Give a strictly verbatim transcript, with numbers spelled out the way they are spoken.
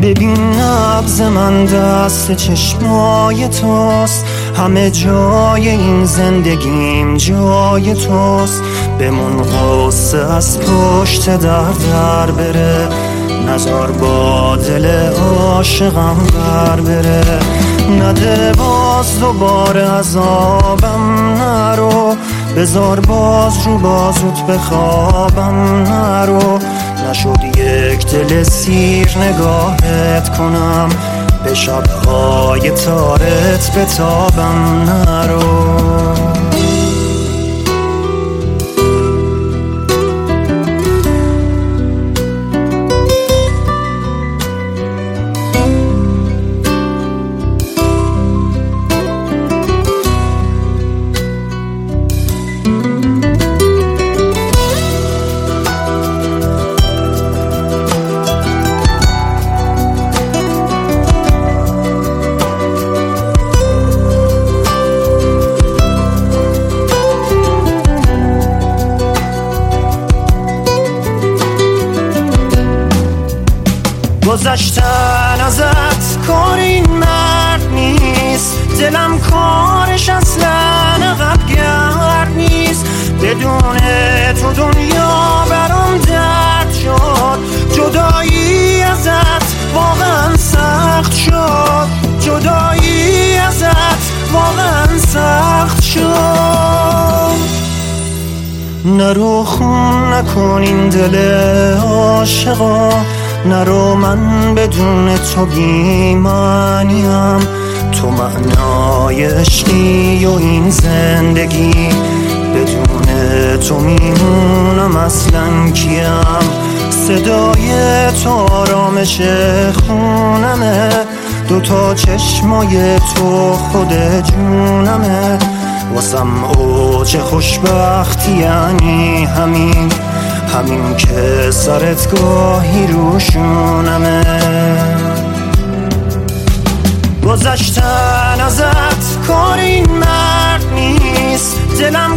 ببین نبض من دست چشمای توست، همه جای این زندگیم جای توست. بمون قصه از پشت در در بره، نزار با دل عاشقم بر بره. نده باز دوباره عذابم نرو، بذار باز رو بازوت بخوابم نرو. نشد یک دل سیر نگاهت کنم، به شبهای تارت بتابم نرو. گذشتن ازت کار این مرد نیست، دلم کارش اصلا عقب گرد نیست. بدون تو دنیا برام درد شد، جدایی ازت واقعا سخت شد، جدایی ازت واقعا سخت شد. نرو خون نکن این دل عاشقا، نرو من بدون تو بی‌معنیم. تو معنای عشقی و این زندگی، بدون تو میمونم اصلا کیم. صدای تو آرامش خونمه، دوتا چشمای تو خود جونمه. واسم اوج خوشبختی یعنی همین، همین که سرت گاهی روشونمه. گذشتن ازت کار این مرد نیست، دلم